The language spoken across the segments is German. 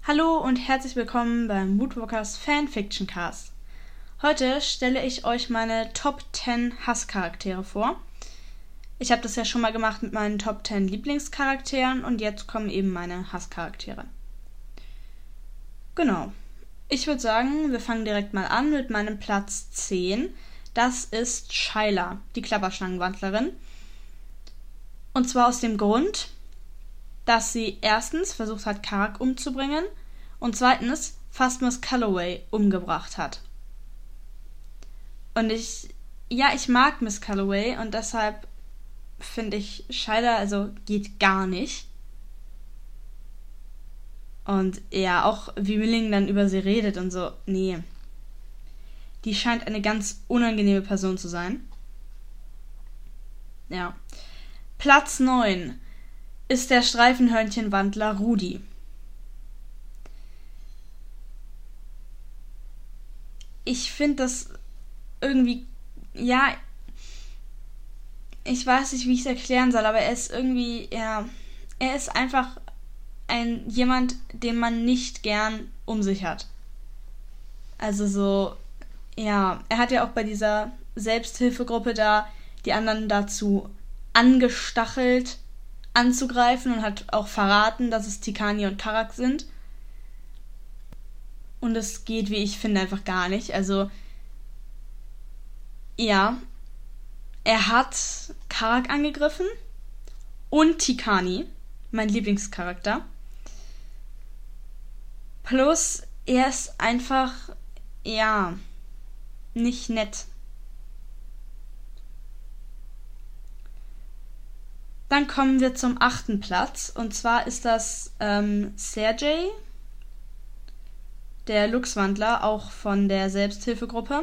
Hallo und herzlich willkommen beim Woodwalkers Fanfiction Cast. Heute stelle ich euch meine Top 10 Hasscharaktere vor. Ich habe das ja schon mal gemacht mit meinen Top 10 Lieblingscharakteren und jetzt kommen eben meine Hasscharaktere. Genau. Ich würde sagen, wir fangen direkt mal an mit meinem Platz 10. Das ist Shyla, die Klapperschlangenwandlerin. Und zwar aus dem Grund, dass sie erstens versucht hat, Karak umzubringen und zweitens fast Miss Calloway umgebracht hat. Und ich mag Miss Calloway und deshalb finde ich Shyla, geht gar nicht. Und ja, auch wie Milling dann über sie redet und so, nee. Die scheint eine ganz unangenehme Person zu sein. Ja. Platz 9 ist der Streifenhörnchenwandler Rudi. Ich finde das irgendwie, ich weiß nicht, wie ich es erklären soll, aber er ist irgendwie, er ist einfach jemand, den man nicht gern um sich hat. Er hat ja auch bei dieser Selbsthilfegruppe da die anderen dazu angestachelt, anzugreifen und hat auch verraten, dass es Tikani und Karak sind. Und es geht, wie ich finde, einfach gar nicht. Er hat Karak angegriffen und Tikani, mein Lieblingscharakter. Plus, er ist einfach, nicht nett. Dann kommen wir zum 8. Platz. Und zwar ist das Sergej, der Luchswandler, auch von der Selbsthilfegruppe.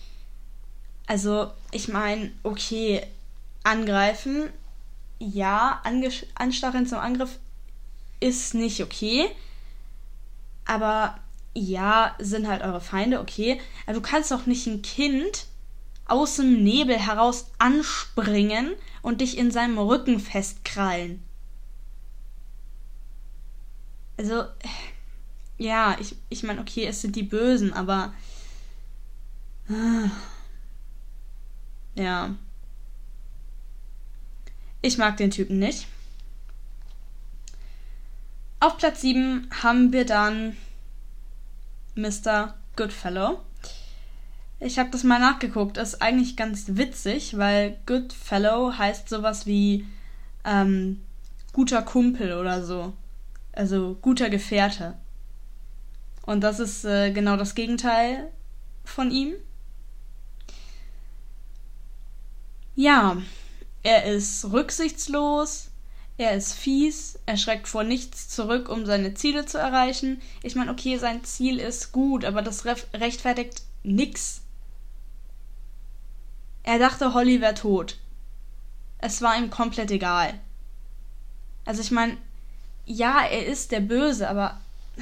Ich meine, okay, angreifen, ja, anstacheln zum Angriff ist nicht okay. Aber ja, sind halt eure Feinde, okay. Aber du kannst doch nicht ein Kind aus dem Nebel heraus anspringen und dich in seinem Rücken festkrallen. Ich meine, okay, es sind die Bösen, aber ja. Ich mag den Typen nicht. Auf Platz 7 haben wir dann Mr. Goodfellow. Ich habe das mal nachgeguckt. Das ist eigentlich ganz witzig, weil Goodfellow heißt sowas wie guter Kumpel oder so. Also guter Gefährte. Und das ist genau das Gegenteil von ihm. Ja, er ist rücksichtslos, er ist fies, er schreckt vor nichts zurück, um seine Ziele zu erreichen. Ich meine, okay, sein Ziel ist gut, aber das rechtfertigt nix. Er dachte, Holly wäre tot. Es war ihm komplett egal. Ich meine, ja, er ist der Böse, aber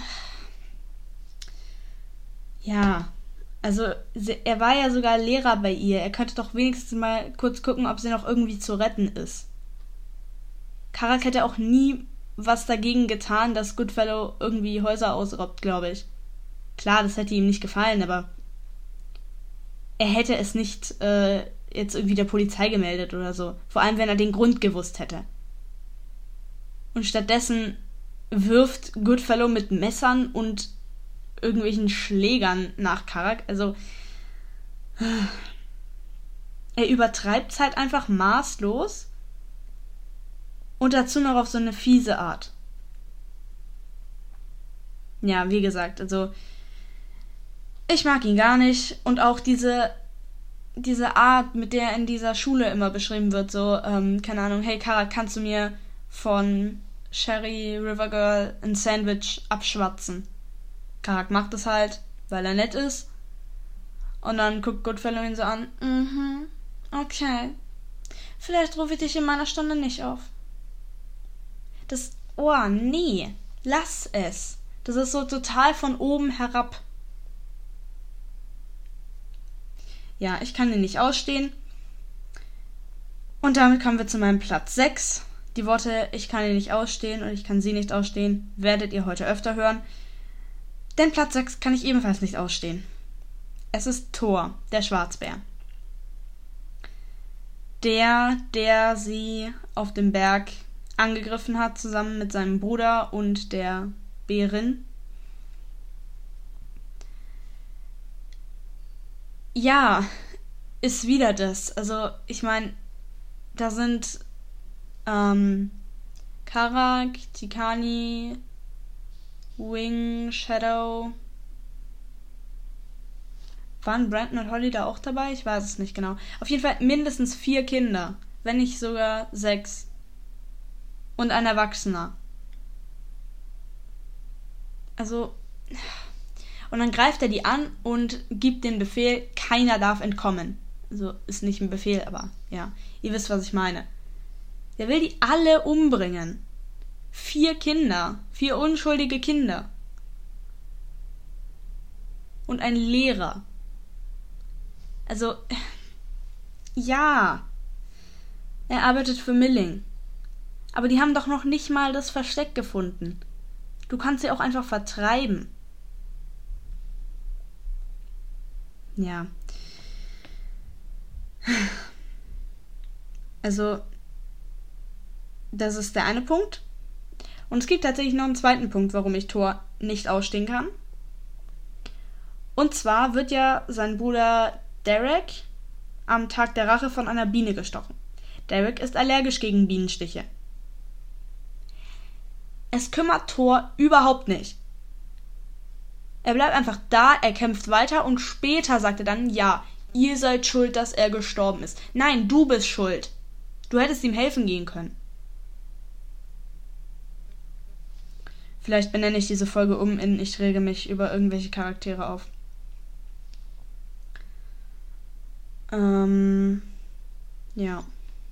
ja, er war ja sogar Lehrer bei ihr. Er könnte doch wenigstens mal kurz gucken, ob sie noch irgendwie zu retten ist. Karak hätte auch nie was dagegen getan, dass Goodfellow irgendwie Häuser ausraubt, glaube ich. Klar, das hätte ihm nicht gefallen, aber er hätte es nicht jetzt irgendwie der Polizei gemeldet oder so. Vor allem, wenn er den Grund gewusst hätte. Und stattdessen wirft Goodfellow mit Messern und irgendwelchen Schlägern nach Karak. Er übertreibt es halt einfach maßlos und dazu noch auf so eine fiese Art. Ja, wie gesagt, ich mag ihn gar nicht und auch diese Art, mit der er in dieser Schule immer beschrieben wird, keine Ahnung, hey Karak, kannst du mir von Sherry River Girl ein Sandwich abschwatzen? Karak macht es halt, weil er nett ist. Und dann guckt Goodfellow ihn so an. Okay. Vielleicht rufe ich dich in meiner Stunde nicht auf. Nee. Lass es. Das ist so total von oben herab. Ja, ich kann ihn nicht ausstehen. Und damit kommen wir zu meinem Platz 6. Die Worte, ich kann ihn nicht ausstehen und ich kann sie nicht ausstehen, werdet ihr heute öfter hören. Den Platz 6 kann ich ebenfalls nicht ausstehen. Es ist Thor, der Schwarzbär. Der sie auf dem Berg angegriffen hat, zusammen mit seinem Bruder und der Bärin. Ja, ist wieder das. Also, ich meine, da sind Karak, Tikani, Wing, Shadow. Waren Brandon und Holly da auch dabei? Ich weiß es nicht genau. Auf jeden Fall mindestens 4 Kinder, wenn nicht sogar 6. Und ein Erwachsener. Also, und dann greift er die an und gibt den Befehl, keiner darf entkommen. Also, ist nicht ein Befehl, aber ja, ihr wisst, was ich meine. Der will die alle umbringen. 4 Kinder, 4 unschuldige Kinder. Und ein Lehrer. Also, ja, er arbeitet für Milling. Aber die haben doch noch nicht mal das Versteck gefunden. Du kannst sie auch einfach vertreiben. Ja. Also, das ist der eine Punkt. Und es gibt tatsächlich noch einen zweiten Punkt, warum ich Thor nicht ausstehen kann. Und zwar wird ja sein Bruder Derek am Tag der Rache von einer Biene gestochen. Derek ist allergisch gegen Bienenstiche. Es kümmert Thor überhaupt nicht. Er bleibt einfach da, er kämpft weiter und später sagt er dann, ja, ihr seid schuld, dass er gestorben ist. Nein, du bist schuld. Du hättest ihm helfen gehen können. Vielleicht benenne ich diese Folge um in ich rege mich über irgendwelche Charaktere auf. Ja.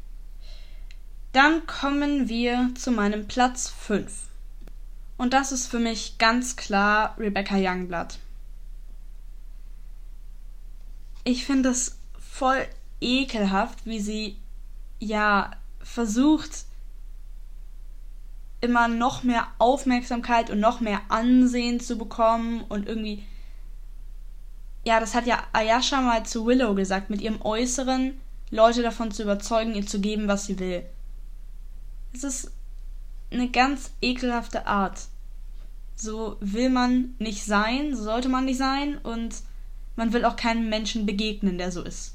Dann kommen wir zu meinem Platz 5. Und das ist für mich ganz klar Rebecca Youngblood. Ich finde es voll ekelhaft, wie sie versucht, immer noch mehr Aufmerksamkeit und noch mehr Ansehen zu bekommen und irgendwie, das hat ja Ayasha mal zu Willow gesagt, mit ihrem Äußeren Leute davon zu überzeugen, ihr zu geben, was sie will. Es ist eine ganz ekelhafte Art. So will man nicht sein, so sollte man nicht sein und man will auch keinem Menschen begegnen, der so ist.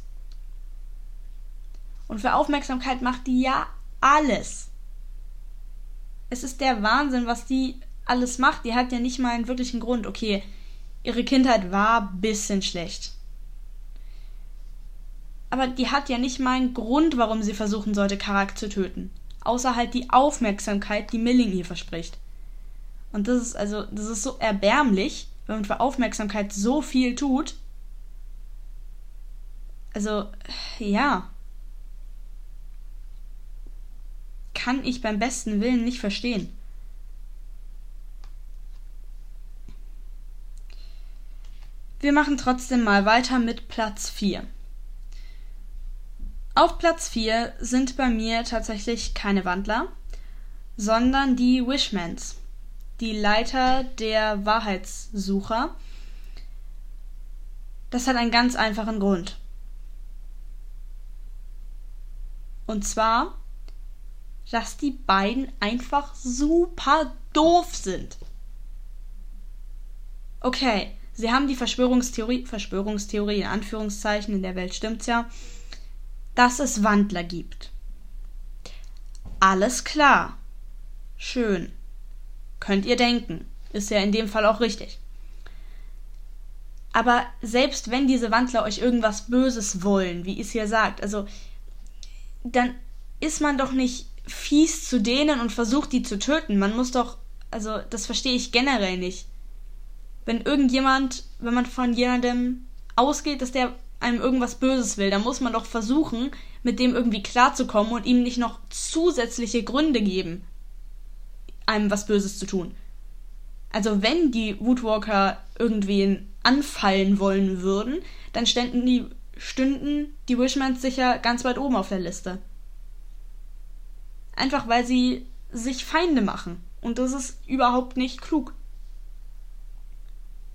Und für Aufmerksamkeit macht die ja alles. Es ist der Wahnsinn, was die alles macht. Die hat ja nicht mal einen wirklichen Grund. Okay, ihre Kindheit war ein bisschen schlecht. Aber die hat ja nicht mal einen Grund, warum sie versuchen sollte, Karak zu töten. Außer halt die Aufmerksamkeit, die Milling ihr verspricht. Und das ist so erbärmlich, wenn man für Aufmerksamkeit so viel tut. Also, ja. Kann ich beim besten Willen nicht verstehen. Wir machen trotzdem mal weiter mit Platz 4. Auf Platz 4 sind bei mir tatsächlich keine Wandler, sondern die Wishmans, die Leiter der Wahrheitssucher. Das hat einen ganz einfachen Grund. Und zwar, dass die beiden einfach super doof sind. Okay, sie haben die Verschwörungstheorie in Anführungszeichen, in der Welt stimmt's ja, dass es Wandler gibt. Alles klar. Schön. Könnt ihr denken. Ist ja in dem Fall auch richtig. Aber selbst wenn diese Wandler euch irgendwas Böses wollen, wie es hier sagt, dann ist man doch nicht fies zu denen und versucht, die zu töten. Man muss doch, das verstehe ich generell nicht. Wenn man von jemandem ausgeht, dass der einem irgendwas Böses will, dann muss man doch versuchen, mit dem irgendwie klarzukommen und ihm nicht noch zusätzliche Gründe geben, einem was Böses zu tun. Also wenn die Woodwalker irgendwen anfallen wollen würden, dann stünden die Wishmans sicher ganz weit oben auf der Liste. Einfach weil sie sich Feinde machen. Und das ist überhaupt nicht klug.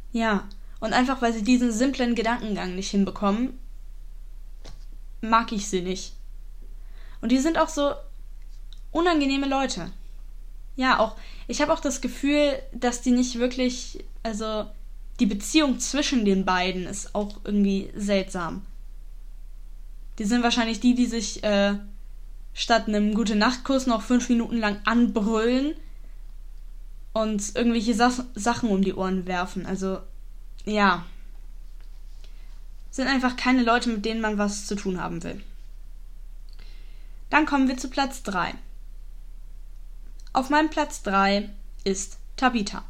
Ja, und einfach, weil sie diesen simplen Gedankengang nicht hinbekommen, mag ich sie nicht. Und die sind auch so unangenehme Leute. Ja, auch, ich habe auch das Gefühl, dass die nicht wirklich, also die Beziehung zwischen den beiden ist auch irgendwie seltsam. Die sind wahrscheinlich die sich statt einem Gute-Nacht-Kuss noch 5 Minuten lang anbrüllen und irgendwelche Sachen um die Ohren werfen. Also, ja. Sind einfach keine Leute, mit denen man was zu tun haben will. Dann kommen wir zu Platz 3. Auf meinem Platz 3 ist Tabitha.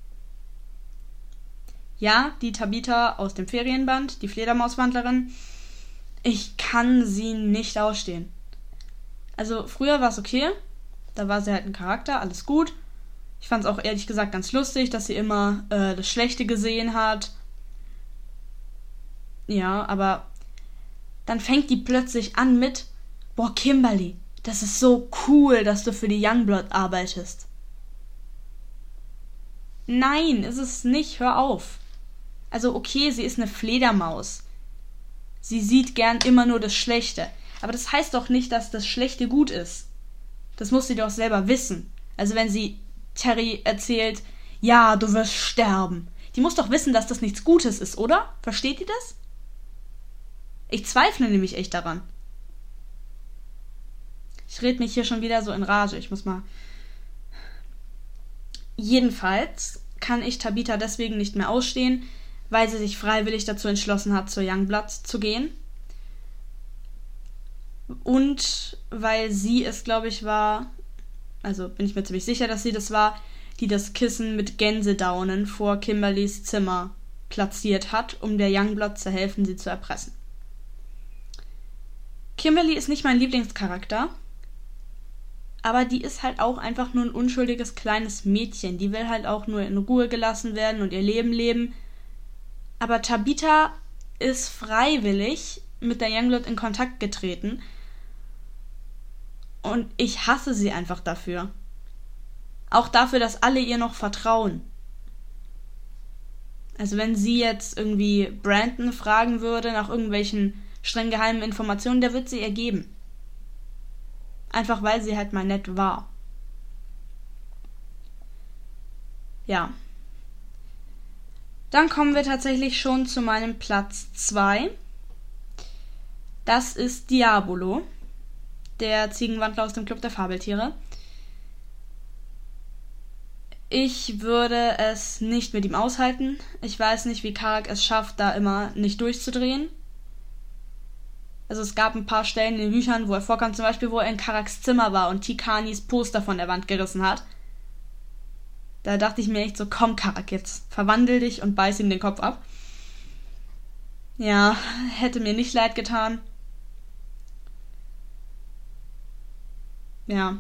Ja, die Tabitha aus dem Ferienband, die Fledermauswandlerin. Ich kann sie nicht ausstehen. Also früher war es okay, da war sie halt ein Charakter, alles gut. Ich fand es auch ehrlich gesagt ganz lustig, dass sie immer das Schlechte gesehen hat. Ja, aber dann fängt die plötzlich an mit: Boah, Kimberly, das ist so cool, dass du für die Youngblood arbeitest. Nein, ist es nicht, hör auf. Also okay, sie ist eine Fledermaus. Sie sieht gern immer nur das Schlechte. Aber das heißt doch nicht, dass das Schlechte gut ist. Das muss sie doch selber wissen. Also wenn sie Terry erzählt, ja, du wirst sterben. Die muss doch wissen, dass das nichts Gutes ist, oder? Versteht ihr das? Ich zweifle nämlich echt daran. Ich rede mich hier schon wieder so in Rage. Ich muss mal... Jedenfalls kann ich Tabitha deswegen nicht mehr ausstehen, weil sie sich freiwillig dazu entschlossen hat, zur Youngblood zu gehen. Und weil sie es, glaube ich, war, also bin ich mir ziemlich sicher, dass sie das war, die das Kissen mit Gänsedaunen vor Kimberlys Zimmer platziert hat, um der Youngblood zu helfen, sie zu erpressen. Kimberly ist nicht mein Lieblingscharakter, aber die ist halt auch einfach nur ein unschuldiges kleines Mädchen. Die will halt auch nur in Ruhe gelassen werden und ihr Leben leben. Aber Tabitha ist freiwillig mit der Youngblood in Kontakt getreten. Und ich hasse sie einfach dafür. Auch dafür, dass alle ihr noch vertrauen. Also wenn sie jetzt irgendwie Brandon fragen würde nach irgendwelchen streng geheimen Informationen, der wird sie ihr geben. Einfach weil sie halt mal nett war. Ja. Dann kommen wir tatsächlich schon zu meinem Platz 2. Das ist Diabolo, der Ziegenwandler aus dem Club der Fabeltiere. Ich würde es nicht mit ihm aushalten. Ich weiß nicht, wie Karak es schafft, da immer nicht durchzudrehen. Also es gab ein paar Stellen in den Büchern, wo er vorkam, zum Beispiel, wo er in Karaks Zimmer war und Tikanis Poster von der Wand gerissen hat. Da dachte ich mir echt so, komm Karak, jetzt verwandel dich und beiß ihm den Kopf ab. Ja, hätte mir nicht leid getan. Ja.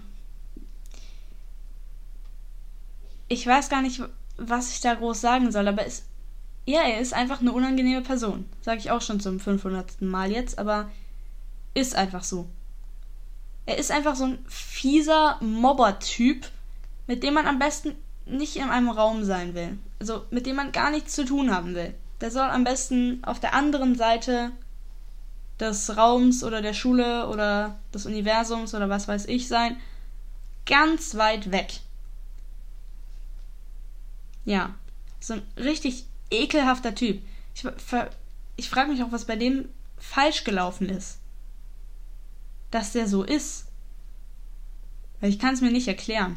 Ich weiß gar nicht, was ich da groß sagen soll, aber er ist einfach eine unangenehme Person. Sage ich auch schon zum 500. Mal jetzt, aber ist einfach so. Er ist einfach so ein fieser Mobber-Typ, mit dem man am besten nicht in einem Raum sein will. Also mit dem man gar nichts zu tun haben will. Der soll am besten auf der anderen Seite des Raums oder der Schule oder des Universums oder was weiß ich sein. Ganz weit weg. Ja, so ein richtig ekelhafter Typ. Ich frage mich auch, was bei dem falsch gelaufen ist. Dass der so ist. Weil ich kann es mir nicht erklären.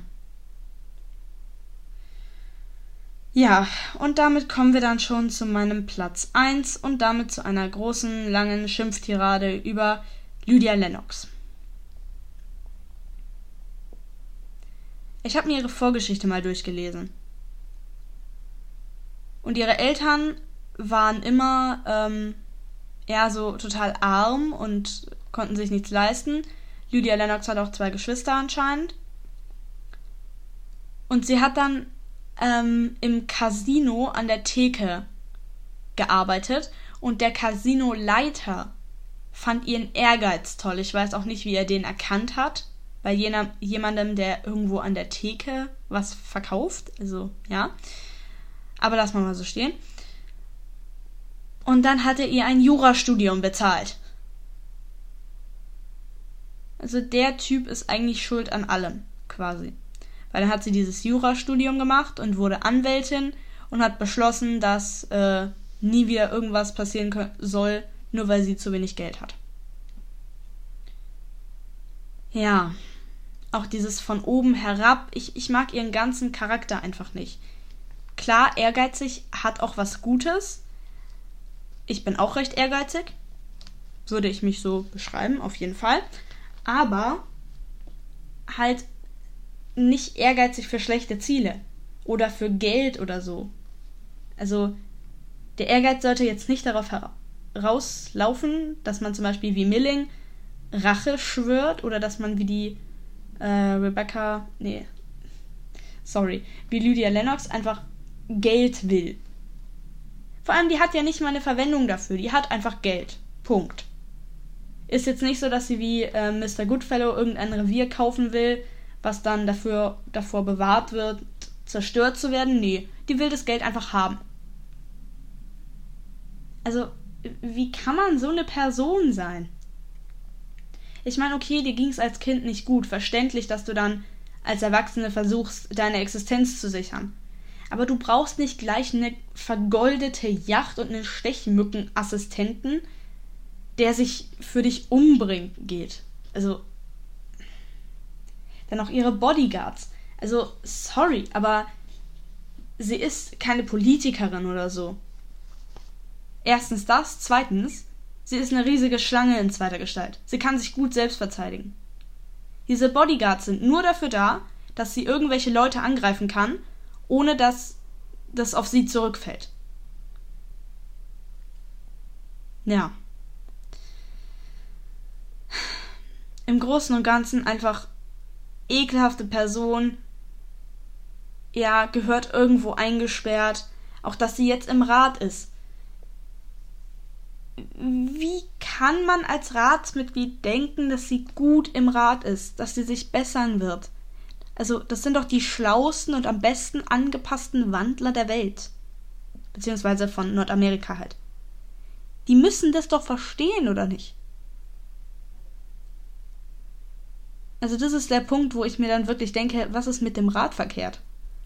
Ja, und damit kommen wir dann schon zu meinem Platz 1 und damit zu einer großen, langen Schimpftirade über Lydia Lennox. Ich habe mir ihre Vorgeschichte mal durchgelesen. Und ihre Eltern waren immer eher so total arm und konnten sich nichts leisten. Lydia Lennox hat auch 2 Geschwister anscheinend. Und sie hat dann im Casino an der Theke gearbeitet. Und der Casinoleiter fand ihren Ehrgeiz toll. Ich weiß auch nicht, wie er den erkannt hat. Bei jemandem, der irgendwo an der Theke was verkauft. Also, ja. Aber lass mal so stehen. Und dann hat er ihr ein Jurastudium bezahlt. Also der Typ ist eigentlich schuld an allem, quasi. Weil dann hat sie dieses Jurastudium gemacht und wurde Anwältin und hat beschlossen, dass nie wieder irgendwas passieren soll, nur weil sie zu wenig Geld hat. Ja, auch dieses von oben herab, ich mag ihren ganzen Charakter einfach nicht. Klar, ehrgeizig hat auch was Gutes. Ich bin auch recht ehrgeizig. Würde ich mich so beschreiben, auf jeden Fall. Aber halt nicht ehrgeizig für schlechte Ziele. Oder für Geld oder so. Also, der Ehrgeiz sollte jetzt nicht darauf herauslaufen, dass man zum Beispiel wie Milling Rache schwört oder dass man wie die wie Lydia Lennox einfach Geld will. Vor allem, die hat ja nicht mal eine Verwendung dafür. Die hat einfach Geld. Punkt. Ist jetzt nicht so, dass sie wie Mr. Goodfellow irgendein Revier kaufen will, was dann davor bewahrt wird, zerstört zu werden. Nee, die will das Geld einfach haben. Also, wie kann man so eine Person sein? Ich meine, okay, dir ging es als Kind nicht gut. Verständlich, dass du dann als Erwachsene versuchst, deine Existenz zu sichern. Aber du brauchst nicht gleich eine vergoldete Yacht und einen Stechmückenassistenten, der sich für dich umbringt, geht. Also, dann auch ihre Bodyguards. Also, sorry, aber sie ist keine Politikerin oder so. Erstens das, zweitens, sie ist eine riesige Schlange in zweiter Gestalt. Sie kann sich gut selbst verteidigen. Diese Bodyguards sind nur dafür da, dass sie irgendwelche Leute angreifen kann, ohne dass das auf sie zurückfällt. Ja. Im Großen und Ganzen einfach ekelhafte Person. Ja, gehört irgendwo eingesperrt. Auch dass sie jetzt im Rat ist. Wie kann man als Ratsmitglied denken, dass sie gut im Rat ist, dass sie sich bessern wird? Also, das sind doch die schlauesten und am besten angepassten Wandler der Welt. Beziehungsweise von Nordamerika halt. Die müssen das doch verstehen, oder nicht? Also, das ist der Punkt, wo ich mir dann wirklich denke, was ist mit dem Rat verkehrt?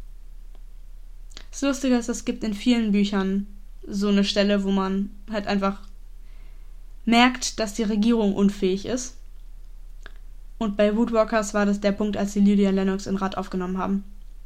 Das Lustige ist, es gibt in vielen Büchern so eine Stelle, wo man halt einfach merkt, dass die Regierung unfähig ist. Und bei Woodwalkers war das der Punkt, als sie Lydia Lennox in Rat aufgenommen haben.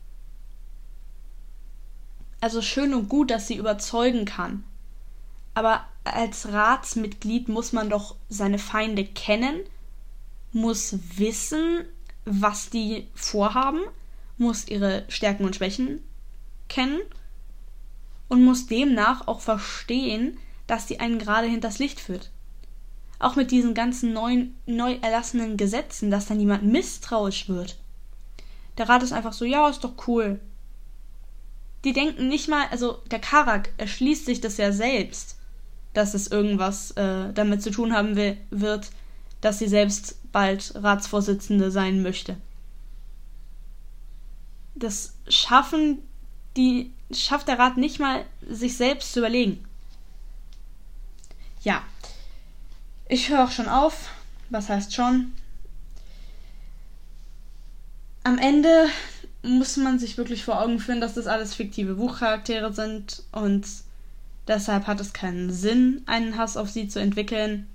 Also schön und gut, dass sie überzeugen kann. Aber als Ratsmitglied muss man doch seine Feinde kennen, muss wissen, was die vorhaben, muss ihre Stärken und Schwächen kennen und muss demnach auch verstehen, dass sie einen gerade hinters Licht führt. Auch mit diesen ganzen neu erlassenen Gesetzen, dass dann jemand misstrauisch wird. Der Rat ist einfach so, ja, ist doch cool. Die denken nicht mal, also der Karak erschließt sich das ja selbst, dass es irgendwas damit zu tun haben wird, dass sie selbst bald Ratsvorsitzende sein möchte. Das schafft der Rat nicht mal, sich selbst zu überlegen. Ja. Ich höre auch schon auf. Was heißt schon? Am Ende muss man sich wirklich vor Augen führen, dass das alles fiktive Buchcharaktere sind und deshalb hat es keinen Sinn, einen Hass auf sie zu entwickeln.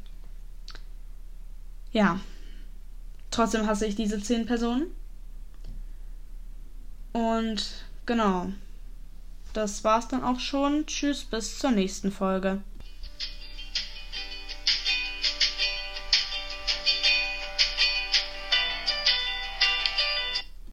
Ja. Trotzdem hasse ich diese 10 Personen. Und genau. Das war's dann auch schon. Tschüss, bis zur nächsten Folge.